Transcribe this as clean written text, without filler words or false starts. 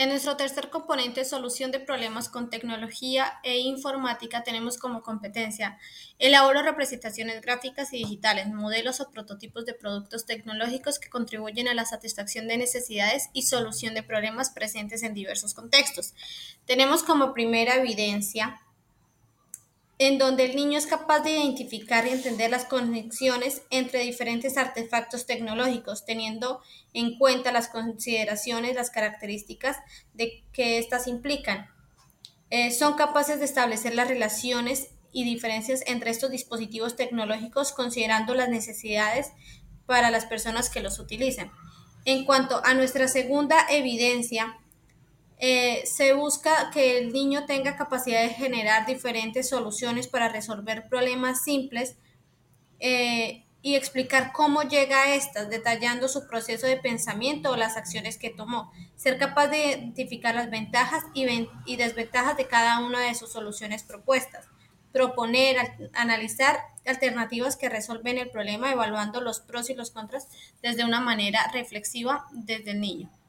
En nuestro tercer componente, solución de problemas con tecnología e informática, tenemos como competencia elaboro representaciones gráficas y digitales, modelos o prototipos de productos tecnológicos que contribuyen a la satisfacción de necesidades y solución de problemas presentes en diversos contextos. Tenemos como primera evidencia en donde el niño es capaz de identificar y entender las conexiones entre diferentes artefactos tecnológicos, teniendo en cuenta las consideraciones, las características de que éstas implican. Son capaces de establecer las relaciones y diferencias entre estos dispositivos tecnológicos considerando las necesidades para las personas que los utilizan. En cuanto a nuestra segunda evidencia, se busca que el niño tenga capacidad de generar diferentes soluciones para resolver problemas simples y explicar cómo llega a estas, detallando su proceso de pensamiento o las acciones que tomó. Ser capaz de identificar las ventajas y desventajas de cada una de sus soluciones propuestas. Proponer, analizar alternativas que resuelven el problema, evaluando los pros y los contras desde una manera reflexiva desde el niño.